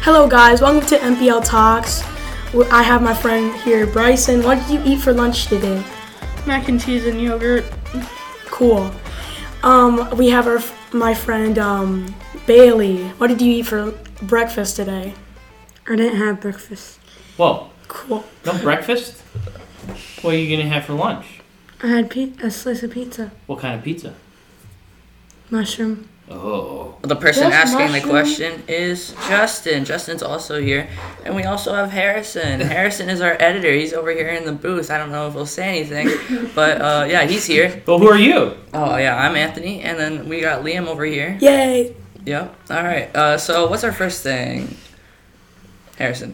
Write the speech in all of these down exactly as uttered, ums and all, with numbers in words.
Hello guys, welcome to M P L Talks. I have my friend here, Bryson. What did you eat for lunch today? Mac and cheese and yogurt. Cool. Um, we have our my friend um, Bailey. What did you eat for breakfast today? I didn't have breakfast. Whoa. Cool. No breakfast? What are you going to have for lunch? I had pe- a slice of pizza. What kind of pizza? Mushroom. Oh. The person Just asking mushroom? the question is Justin. Justin's also here. And we also have Harrison. Harrison is our editor. He's over here in the booth. I don't know if he'll say anything. But, uh, yeah, he's here. Well, who are you? Oh, yeah, I'm Anthony. And then we got Liam over here. Yay! Yep. All right. Uh, so what's our first thing? Harrison.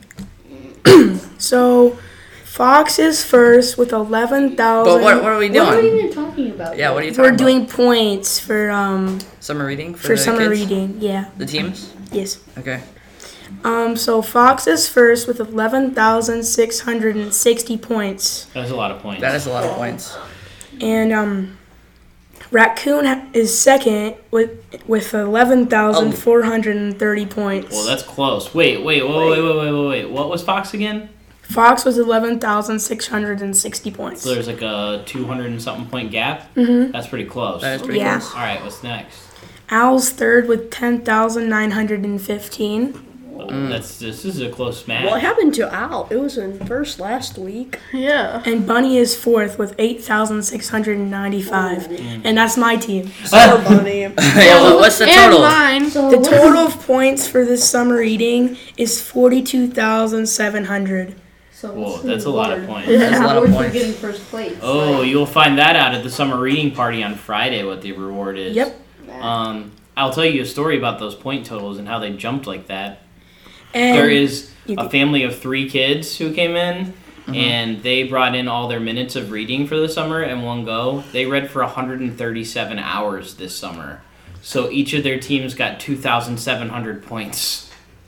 So, Fox is first with eleven thousand. But what, what are we doing? What are we even talking about? Yeah, what are you talking We're about? doing points for um Summer reading for, for the summer kids? reading. Yeah. The teams? Yes. Okay. Um. So Fox is first with eleven thousand six hundred and sixty points, That's a lot of points. That is a lot of points. and um, Raccoon ha- is second with with eleven thousand four hundred and thirty points. Well, that's close. Wait, wait, wait, wait, wait, wait, wait, wait. What was Fox again? Fox was eleven thousand six hundred and sixty points. So there's like a two hundred and something point gap? Mm-hmm. That's pretty close. That is pretty Yeah. close. All right, what's next? Owl's third with ten thousand nine hundred and fifteen. Uh, That's This is a close match. What happened to Al? It was in first last week. Yeah. And Bunny is fourth with eight thousand six hundred and ninety-five. And that's my team. So funny. Yeah, well, what's the And total? mine. So The total of points for this summer reading is forty-two thousand seven hundred. So Whoa, what's that's a the lot of award? points. That's a lot of Award for points. getting first place. Oh, you'll find that out at the summer reading party on Friday, what the reward is. Yep. Um, I'll tell you a story about those point totals and how they jumped like that. And There is you a can- family of three kids who came in, Mhm. and they brought in all their minutes of reading for the summer in one go. They read for one hundred thirty-seven hours this summer. So each of their teams got two thousand seven hundred points.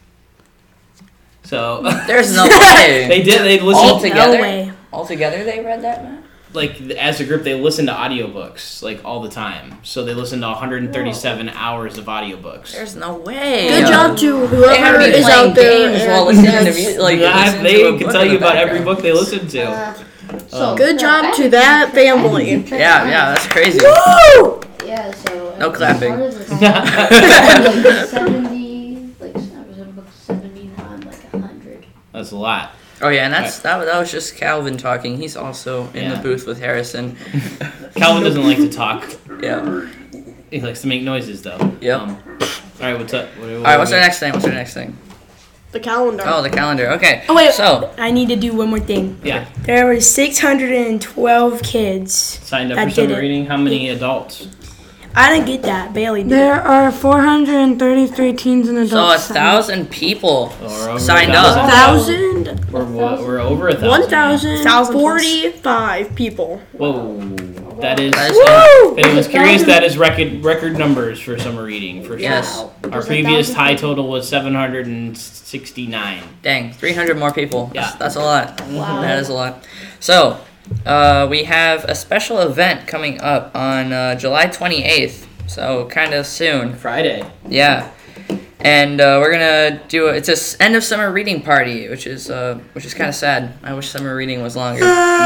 So There's no way. they did. They All listened together? No way. All together they read that, man? like as a group. They listened to audiobooks like all the time. So they listened to one hundred thirty-seven hours of audiobooks. There's no way. good job to They had whoever to be is playing out there. games and- while listening to music. Like, Yeah, listening they to a can book tell in you the about every background. book they listened to. Uh, Um, Good job to that family. Yeah, yeah, that's crazy. Woo! Yeah, so. No clapping. Part of the like seventy, like, I was in book seventy-nine, like a hundred. That's a lot. Oh yeah, and that's that, that was just Calvin talking. He's also in Yeah. the booth with Harrison. Calvin doesn't like to talk. Yeah. He likes to make noises though. Yep. Um, all right, what's up? What, what All right, what's we our got? next thing? What's our next thing? The calendar. Oh, the calendar. Okay. Oh, wait. So, I need to do one more thing. Yeah, There were six hundred twelve kids. signed up That for summer did it. reading. How many adults? I didn't get that. Bailey did. There are four hundred thirty-three teens and adults. so a signed. thousand people Oh, we're over signed a up. thousand. Thousand. We're, we're over a thousand. One now. thousand Thousand plus. forty-five people. Whoa, that is. That is Woo! If anyone's curious, that is record record numbers for summer reading for sure. Yes. Our previous high total was seven hundred and sixty-nine. Dang, three hundred more people. Yeah. That's, that's a lot. Wow. That is a lot. So, uh, we have a special event coming up on uh, July twenty-eighth. So, kind of soon. Friday. Yeah. And uh, we're gonna do a, it's a s- end of summer reading party, which is uh, which is kind of sad. I wish summer reading was longer.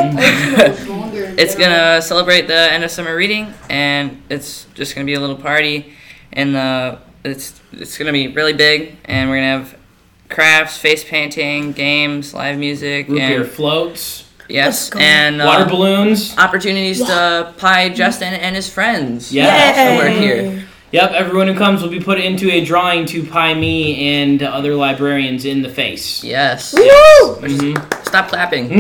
It's gonna celebrate the end of summer reading, and it's just gonna be a little party, and uh, it's it's gonna be really big, and we're gonna have crafts, face painting, games, live music, Root beer and floats, yes, go. and uh, water balloons. opportunities to pie Justin and his friends. Yeah. who also work here. Yep, everyone who comes will be put into a drawing to pie me and other librarians in the face. Yes. Mhm. Stop clapping.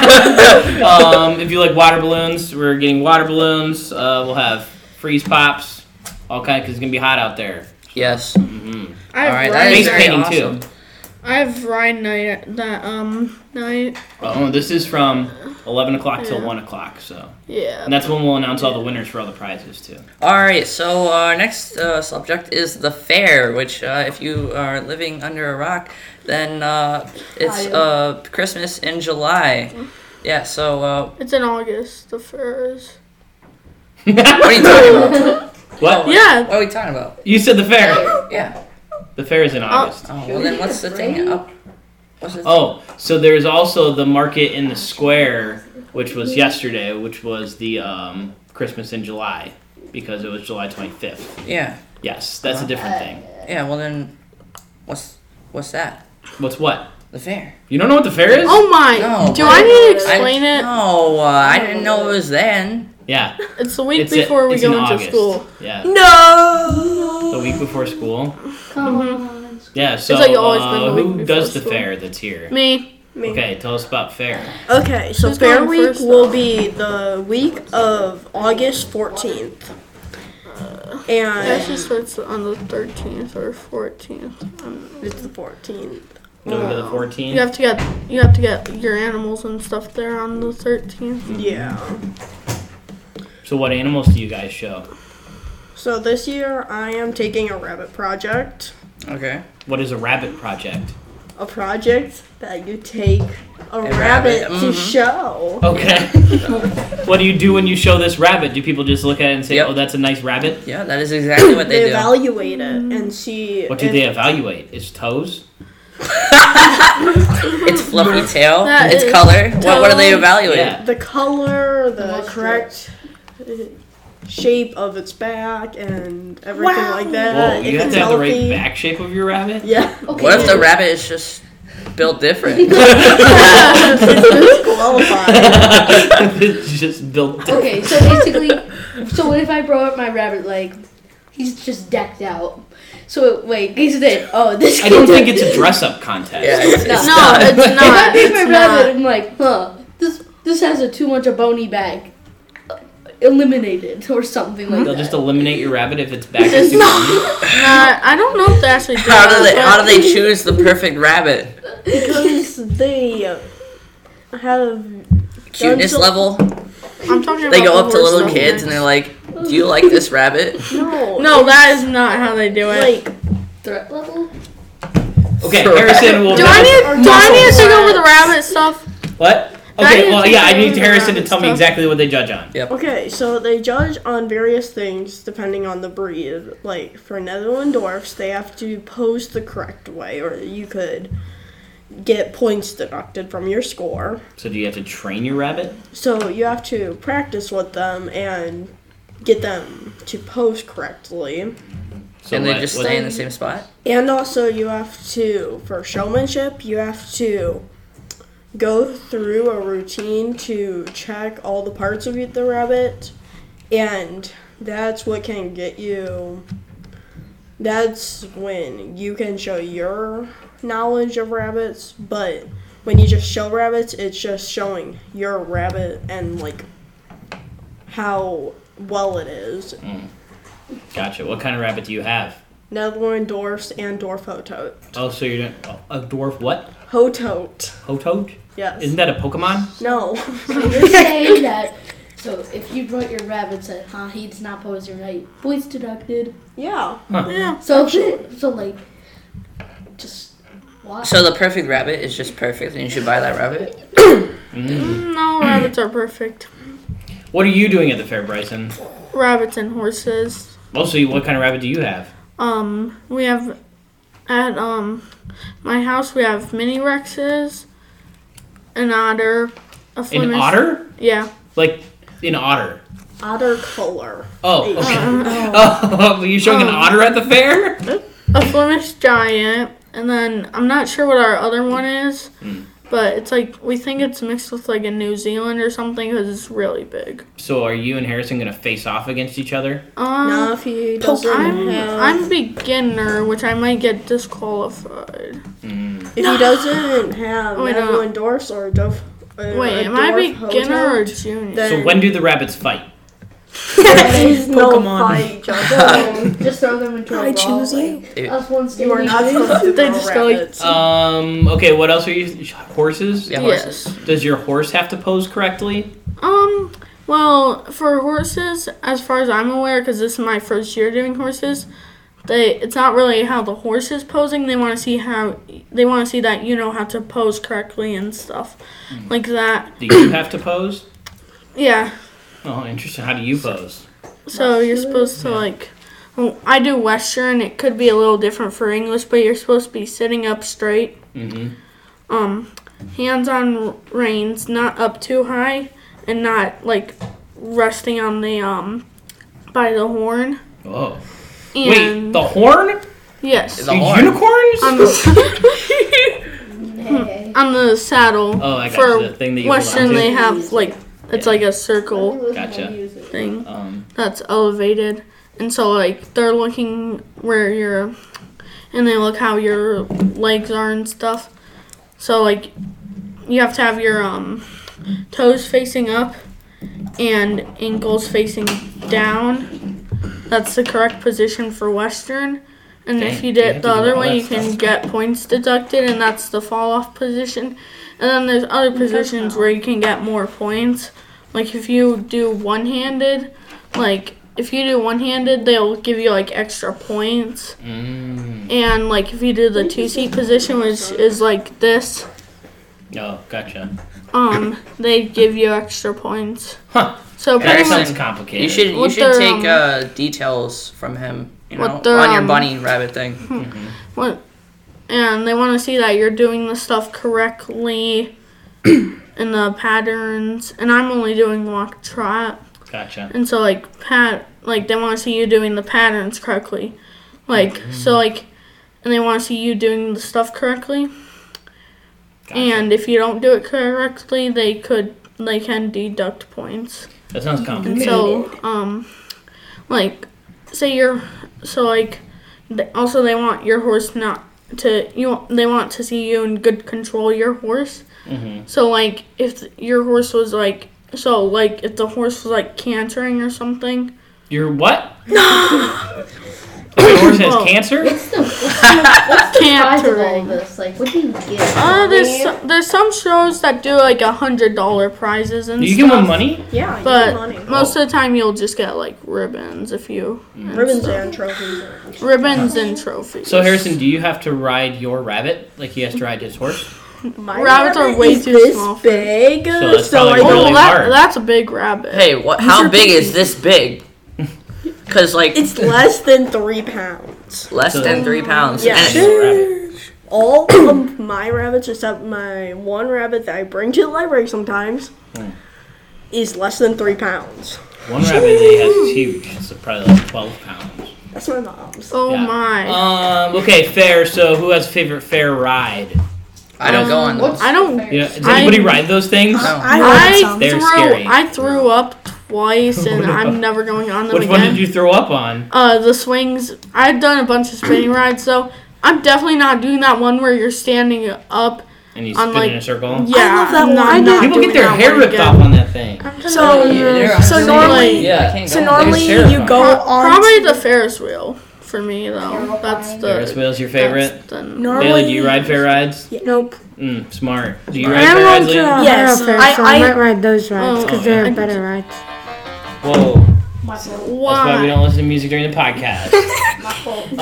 um, if you like water balloons, we're getting water balloons. Uh, we'll have freeze pops, all kind, because it's gonna be hot out there. Yes. Mm-hmm. I have All right, that Ryan, is Face very painting awesome. too. I have Ryan night that um night. Oh, this is from eleven o'clock till Yeah. one o'clock. So, Yeah. and that's when we'll announce all the winners for all the prizes too. All right, so our next uh, subject is the fair, which uh, if you are living under a rock, then uh, it's uh, Christmas in July. Yeah, so uh, It's in August. The fair is. what are you talking about? What? Yeah. What are we talking about? You said the fair. Yeah. The fair is in August. Oh, well then what's the thing up? What's the Oh, so there's also the market in the square, which was yesterday, which was the um, Christmas in July, because it was July twenty-fifth. Yeah. Yes, that's a different thing. Yeah, well then, what's what's that? What's what? The fair. You don't know what the fair is? Oh my! No, Do but- I need to explain I, it? No, uh, I didn't know it was then. Yeah. It's the week It's a- before we it's go in into August. school. Yeah. No. The week before school. Come Mhm. on. Yeah, so like always been uh, the week who before does the school. fair that's here? Me. Me. Okay, tell us about fair. Okay, so Who's Fair going Week first, will be the week of August fourteenth. It And actually starts on the thirteenth or fourteenth. Um, it's the fourteenth. Going to the you fourteenth. have to get you have to get your animals and stuff there on the thirteenth. Yeah. So what animals do you guys show? So this year I am taking a rabbit project. Okay. What is a rabbit project? A project that you take a, rabbit, rabbit, to mhm. show. Okay. What do you do when you show this rabbit? Do people just look at it and say, Yep. "Oh, that's a nice rabbit"? Yeah, that is exactly what they They do. evaluate it and see. What do if- they evaluate? Its toes? Its fluffy tail, That its is color. What, what do they toe. evaluate? Yeah. The color, the Moisture. correct uh, shape of its back, and everything Wow. like that. Whoa, if you have it's to have the healthy. right back shape of your rabbit? Yeah. Okay. What if the rabbit is just built different? Disqualified. It's just built. Okay, so basically, so what if I brought up my rabbit like he's just decked out? So wait, he's it. Oh, this. I don't kid- think it's a dress-up contest. Yeah, it's, it's No. No, not. it's If I not. pick my It's rabbit, not. I'm like, huh, this this has a too much a bony bag. Uh, Eliminated or something like They'll that. just eliminate your rabbit if its back is It's too not. long. Nah, I don't know if they actually do How do that, they how but- do they choose the perfect rabbit? Because they uh, have. Cuteness so- level? I'm talking They about go the up to horse little stuff kids next. and they're like, "Do you like this rabbit?" No. No, that is not how they do it. Like, Threat level? Okay, For Harrison will. do I need do I need to take over the rabbit stuff? What? Do I Okay, need well, to yeah, I take need over the Harrison to rabbit tell me stuff? exactly what they judge on. okay, so they judge on various things depending on the breed. Like, for Netherland Dwarfs, they have to pose the correct way, or you could get points deducted from your score. So do you have to train your rabbit? So you have to practice with them and get them to pose correctly. So And they what- just what- stay in the same spot? And also you have to, for showmanship, you have to go through a routine to check all the parts of the rabbit. And that's what can get you, that's when you can show your knowledge of rabbits. But when you just show rabbits, it's just showing your rabbit and like how well it is. Gotcha. What kind of rabbit do you have? Netherland Dwarfs and Dwarf Hotot. Oh, so you're doing oh, a dwarf what? Hotot. Hotoad? Yes. Isn't that a Pokemon? No. So you're saying that. So if you brought your rabbit said, huh, he's not posing right, points deducted. Yeah. Yeah. So so like, just what? So the perfect rabbit is just perfect and you should buy that rabbit? Mm. No, rabbits are perfect. What are you doing at the fair, Bryson? Rabbits and horses. Mostly, what kind of rabbit do you have? Um, we have at um my house we have mini Rexes, an otter, a An Flemish. otter? Yeah. Like an otter? Otter color. Oh, H. okay. Uh, Oh, you're showing an Um, otter at the fair? a Flemish giant, and then I'm not sure what our other one is, Hmm. but it's like we think it's mixed with like a New Zealand or something because it's really big. So are you and Harrison gonna face off against each other? Um, Now, if he doesn't I'm have, I'm beginner, which I might get disqualified. Mm. if he doesn't have Oh, wait, no. Netherland Dwarfs or Dwarf, uh, Wait, a am I dwarf beginner or Hotot, junior? then So when do the rabbits fight? there's no Pokemon. fight, Jojo. Just throw them into a I brawl, choose you. like, Dude. us one You are standing. not supposed to They throw just go like- rabbits. Um, okay, what else are you? Horses? Yeah, Yes. horses. Does your horse have to pose correctly? Um, well, for horses, as far as I'm aware, because this is my first year doing horses, they it's not really how the horse is posing. They want to see how they want to see that you know how to pose correctly and stuff like that. Do you have to pose? Yeah. Oh, interesting. How do you pose? So you're supposed to Yeah. like well, I do Western. It could be a little different for English, but you're supposed to be sitting up straight. Mm-hmm. Um, hands on reins, not up too high, and not like resting on the um by the horn. Oh. And Wait, the horn? yes, The You horn. unicorns? on the Hey. on the saddle. Oh, I got for you. The thing that you hold Western, on to. they have like it's like a circle Gotcha. thing Um, that's elevated, and so like they're looking where you're, and they look how your legs are and stuff. So like you have to have your um toes facing up and ankles facing down. That's the correct position for Western. And Dang, if you you did have it to the do other all way, that you can stuff. get points deducted, and that's the fall off position. And then there's other positions where you can get more points. Like if you do one handed, like if you do one handed, they'll give you like extra points. mm. And like if you do the two seat position, which is like this, Oh, gotcha. um, they give you extra points. Huh. So That pretty Excellent. much, sounds complicated. You should you What should their, take um, uh, details from him. You know, what their, on your um, bunny rabbit thing. Mhm. what, and they want to see that you're doing the stuff correctly in the patterns. And I'm only doing walk trot. Gotcha. And so like pat like they want to see you doing the patterns correctly, like so like, and they want to see you doing the stuff correctly. Gotcha. And if you don't do it correctly, they could they can deduct points. That sounds And complicated. so um, like say you're so like th- also they want your horse not to you want- they want to see you in good control of your horse. hmm So like if your horse was like so like if the horse was like cantering or something. You're what? If your horse has Well, cancer? What's the, what's the, what's the prize of all Cantering. this? Like, what do you get? Uh, there's so, there's some shows that do like a hundred dollar prizes and Do you stuff. give them money? Yeah, you But get money. most of the time you'll just get like ribbons if you Ribbons stuff. and trophies. ribbons and trophies. So, Harrison, do you have to ride your rabbit like he has to ride his horse? My Rabbits are rabbit way is too this small for- big. So that's so I probably Oh, don't. really that, hard. that's a big rabbit. Hey, what? How big is this big? Cause like It's less than three pounds. less So- than three pounds. Yeah. And- Little rabbit. All of my rabbits, except my one rabbit that I bring to the library sometimes, Hmm. is less than three pounds. One rabbit they has is huge. It's probably like twelve pounds. That's my mom's. Oh Yeah. my. Um. Okay, fair. So, who has a favorite fair ride? I don't go on those. What's I don't. the You know, fair- does anybody I- ride those things? No. I I like some. They're threw. scary. I threw up twice, and What I'm about- never going on them Which again. one did you throw up on? Uh, the swings. I've done a bunch of spinning rides, so I'm definitely not doing that one where you're standing up. And you On, spin like- in a circle? Yeah, I love that I'm one. not- I I'm did- not People doing get their that hair one ripped again. off on that thing. So, Yeah, so they're- normally, Yeah, I can't so go on normally It's you terrifying. go Pro- on. Probably the Ferris wheel for me though. That's the Ferris wheel's your favorite? that's the- Normally, Bailey, do you ride fair rides? Nope. Mm, smart. Do you I ride fair am rides, on to Liam? Yes, Fair, I- so I- I might ride those rides because Oh, they're I- better rides. Whoa. My fault. That's why we Why? don't listen to music during the podcast. My fault.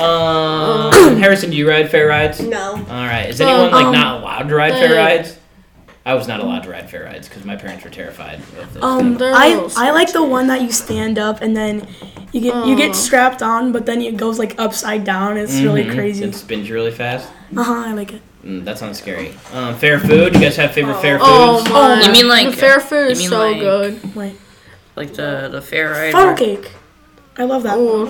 um, Harrison, do you ride fair rides? No. All right. Is anyone like Um, not allowed to ride fair they- rides? I was not allowed to ride fair rides because my parents were terrified of those. Um, They're a I little I like the one that you stand up and then you get you Oh. get strapped on, but then it goes like upside down. It's really Mhm. crazy. It spins really fast. Uh huh. I like it. Mm, that sounds scary. Um, fair food. You guys have favorite fair Oh foods? my! You mean like- the fair food you is mean so like- good. Wait, Like the the fair ride. funnel cake. I love that. Oh,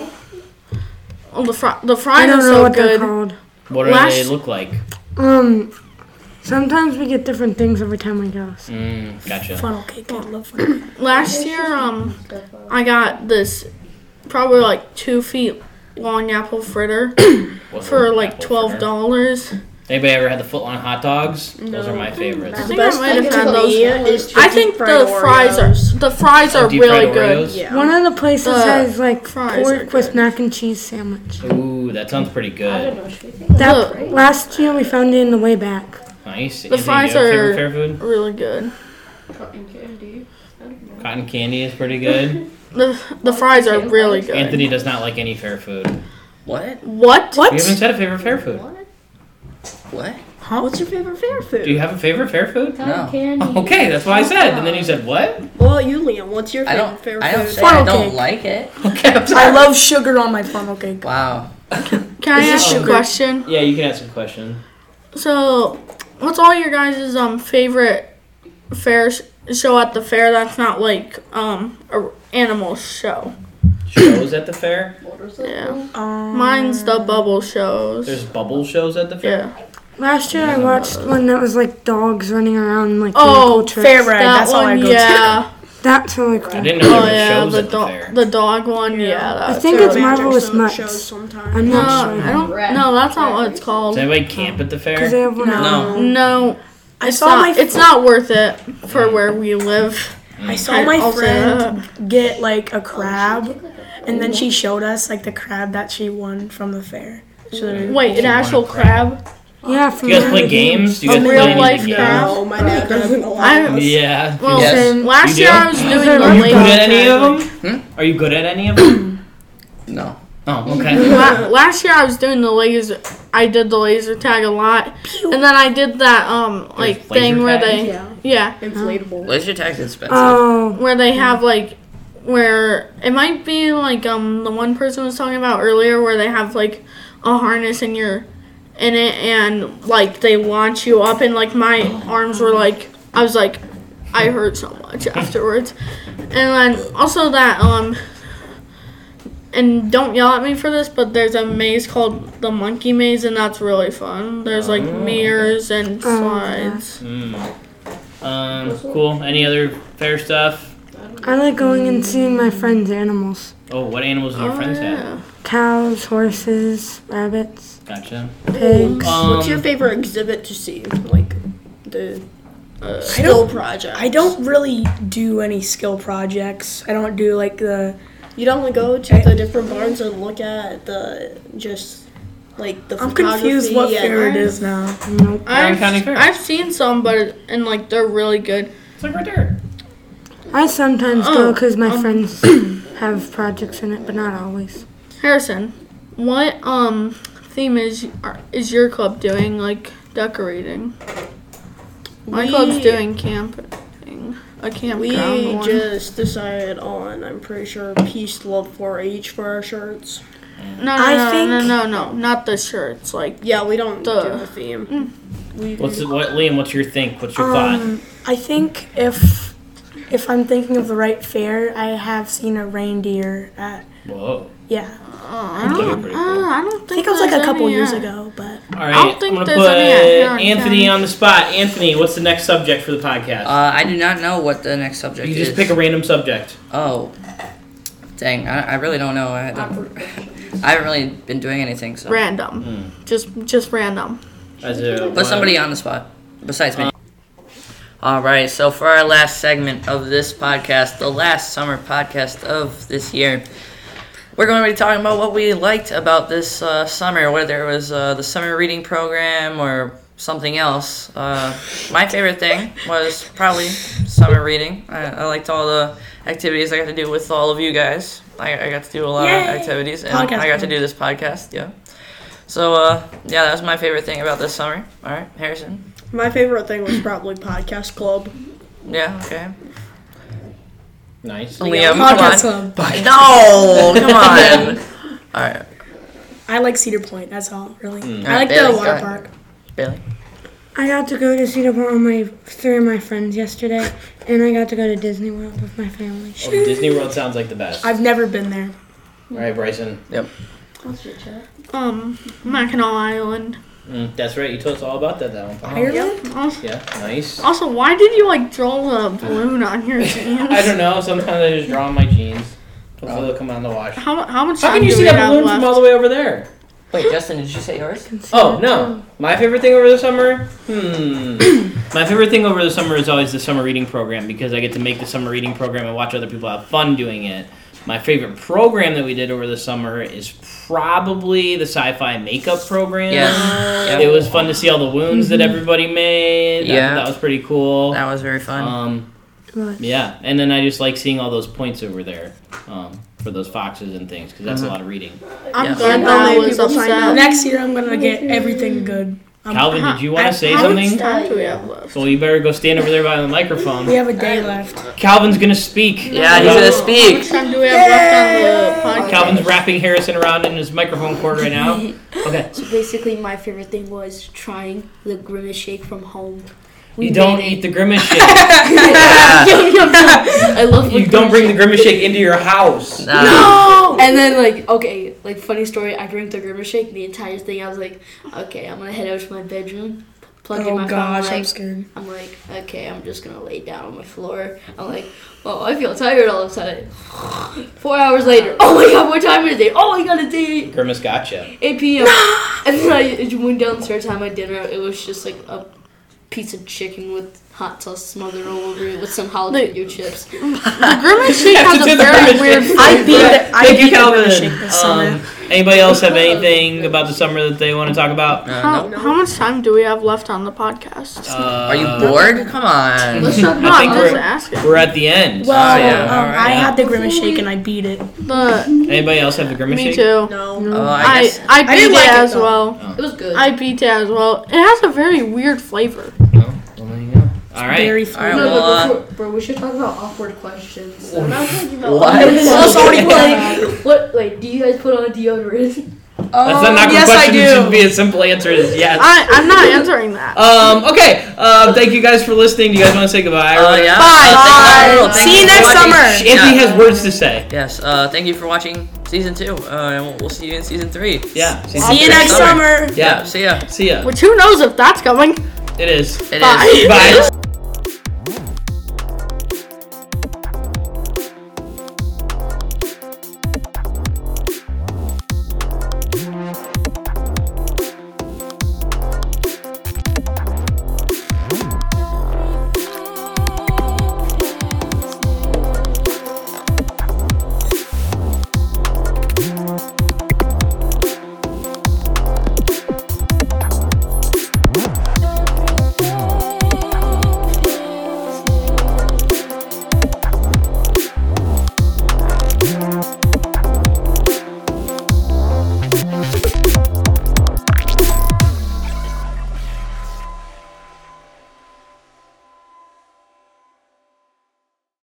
oh the fri- the I fries don't are know so what they're good. called. What do Last- they look like? Um, sometimes we get different things every time we go. So. Mm, gotcha. Funnel cake. I love funnel cake. Last year, um, I got this probably like two feet long apple fritter What's for an like apple twelve fritter? dollars. Anybody ever had the foot long hot dogs? Those are my favorites. I The think I best might thing have to had those. me is I chicken think fried the fries are Oreos. the fries are Deep really fried good. Oreos? Yeah. One of the places The has like fries are pork with good. mac and cheese sandwich. Ooh, that sounds pretty I good. don't know. Should we think That The- last year we found it in the way back. Nice. The Anthony, fries you have favorite are- fair food? Really good. cotton candy? I don't know. Cotton candy is pretty good. The the fries are really good. Anthony does not like any fair food. What? What? What? You haven't said a favorite fair food. What? What? Huh? What's your favorite fair food? Do you have a favorite fair food? Cotton No. candy. Okay, that's what I said. And then you said what? Well, you, Liam, what's your I favorite don't. fair I don't food? say I Funnel don't cake. like it. Okay, I'm I sorry. love sugar on my funnel cake. Wow. Can I Is it ask you a sugar? question? Yeah, you can ask a question. So, what's all your guys' um favorite fair sh- show at the fair that's not like um a animal show? Shows at the fair? Yeah. Um, Mine's the bubble shows. There's bubble shows at the fair? Yeah. Last year I watched one that was like dogs running around and like Oh, vehicle fair trips. ride. That That's all I one, go to. yeah. That's really I cool. didn't know there Oh were yeah, shows the at the dog, fair. the dog one. Yeah, Yeah. I that's think really it's cool. Marvelous Show- Nuts. Shows sometimes. I'm No, not sure. I don't. No, that's not what it's called. Does anybody camp at the Because fair? they have one. No. No, I it's saw not. my It's not worth it for where we live. I saw my I'll say friend get like a crab, and then she showed us like the crab that she won from the fair. So Wait, an actual crab? Yeah, from Do you guys the play other games? Do you A guys play real any of the life games? crab? No, my dad doesn't allow I- us. Yeah. Well, Yes. last You year do? I was doing the Are Are you lake. good at any of them? Hmm? Are you good at any of them? No. Oh, okay. La- last year I was doing the laser. I did the laser tag a lot, and then I did that um like There's thing laser where tag? they Yeah. yeah Inflatable. Laser tag's expensive. Oh, where they have like where it might be like um the one person was talking about earlier where they have like a harness and you're in it and like they launch you up and like my arms were like I was like I hurt so much afterwards, and then also that um. And don't yell at me for this, but there's a maze called the Monkey Maze, and that's really fun. There's like mirrors and slides. Mm. Um, cool. Any other fair stuff? I like going and seeing my friends' animals. Oh, what animals do your Oh, friends have? yeah. Cows, horses, rabbits, Gotcha. pigs. Um, What's your favorite exhibit to see? Like the I skill don't. project. I don't really do any skill projects. I don't do like the. You don't go to the different barns and look at the just like the. I'm confused what photography fair it and- is now. Nope. I've, County Fair. I've seen some, but and like they're really good. It's like right there. I sometimes Oh, go because my um, friends have projects in it, but not always. Harrison, what um theme is are- is your club doing? Like decorating? My We- club's doing camping, a We campground one. just decided on, I'm pretty sure, Peace, Love, four H for our shirts. no, no, I no, think- no, no, no, not the shirts. Like Yeah, we don't Duh. do a theme. We What's the, what, Liam? What's your think? What's your thought? Um, I think if if I'm thinking of the right fair, I have seen a reindeer at Whoa. yeah. uh, I don't, pretty uh, cool. I don't I think, think it was like there's a couple any years yet. ago, but All right. don't think I'm gonna there's put any at Huron Anthony County. on the spot. Anthony, what's the next subject for the podcast? Uh, I do not know what the next subject you is. just pick a random subject. Oh. Dang, I, I really don't know. I, don't, I haven't really been doing anything, so. Random, Hmm. just just random. As a Put somebody on the spot, besides me. Alright, so for our last segment of this podcast, the last summer podcast of this year, we're going to be talking about what we liked about this uh, summer, whether it was uh, the summer reading program or something else. Uh, my favorite thing was probably summer reading. I, I liked all the activities I got to do with all of you guys. I, I got to do a lot Yay! of activities, and Podcast I got to club. do this podcast, yeah. So, uh, yeah, that was my favorite thing about this summer. Alright, Harrison? My favorite thing was probably Podcast Club. Yeah, okay. Nice. Liam, Podcast come on. club. No, come on. Alright, I like Cedar Point. That's all, really. Mm. I like Bailey, the go water ahead. park. Bailey. I got to go to Cedar Point with my three of my friends yesterday, and I got to go to Disney World with my family. Oh, Disney World sounds like the best. I've never been there. All right, Bryson. Um, Mackinac Island. Mm, that's right. You told us all about that. That one. Ireland? Also, Yeah. Nice. also, why did you like draw a balloon on your jeans? I don't know. Sometimes I just draw on my jeans. Hopefully they'll come out in the wash. How, how much How time can you do see we that have balloon left? from all the way over there? Wait, Justin, did you say yours? Oh, no. My favorite thing over the summer? Hmm. My favorite thing over the summer is always the summer reading program because I get to make the summer reading program and watch other people have fun doing it. My favorite program that we did over the summer is probably the sci-fi makeup program. Yes. Yep. It was fun to see all the wounds that everybody made. Yeah. That, that was pretty cool. That was very fun. Um, Right. yeah, and then I just like seeing all those points over there um, for those foxes and things because that's Mhm. a lot of reading. I'm Yeah. glad Yeah, that I many was people signed upset. up? next year I'm gonna get everything good. Calvin, did you want How- to say how something? much time do we have left? Well, you better go stand over there by the microphone. We have a day left. Calvin's gonna speak. Yeah, he's about- gonna How speak. much time do we have left on the podcast? Calvin's wrapping Harrison around in his microphone cord right now. Okay. So basically, my favorite thing was trying the Grimace shake from home. We You don't made eat it. the Grimace shake. I love. You don't bring the Grimace shake into your house. Nah. No! And then like okay, like funny story. I drank the Grimace shake the entire thing. I was like, okay, I'm gonna head out to my bedroom, plug in Oh my gosh, phone. I'm Like, scared. I'm like, okay, I'm just gonna lay down on my floor. I'm like, oh, I feel tired all of a sudden. Four hours later, oh my god, what time is it? Oh my god, it's eight Grimace gotcha. eight p.m. And then I went downstairs, had my dinner. It was just like a piece of chicken with hot sauce smothered all over it with some jalapeno chips. The Grimace shake Have to has do a the very Grimace weird shake. I beat flavor. the, I Thank you, beat the Calvin. Grimace shake this summer. Um, anybody else have anything about the summer that they want to talk about? Uh, How, no. how much time do we have left on the podcast? Uh, Are you bored? Come on. Let's talk no, I I'm think just we're, asking. we're at the end. Well, Oh, yeah, um, alright. I had the Grimace shake and I beat it. The, Anybody else have the Grimace me shake? too. No. Oh, I I, guess. I beat didn't it like it, as though. well. It was good. I beat it as well. It has a very weird flavor. No? Well, there you go. All right. Very All right, no, fun. well, uh, but before, bro, we should talk about awkward questions. I'm not talking about What? Well, already like, what? Like, do you guys put on deodorant? That's not an awkward yes, I question. It should do. be a simple answer is yes. I, I'm not answering that. Um, okay. Uh, thank you guys for listening. Do you guys want to say goodbye? Uh, yeah. Bye. Uh, thank you- Bye. thank See you for next watching. summer. Anthony Yeah. has words to say. Yes. Uh, thank you for watching season two. Uh, and we'll, we'll see you in season three. Yeah. See you next summer. Yeah. See ya. See ya. Which who knows if that's coming. It is. It Bye. is. Bye.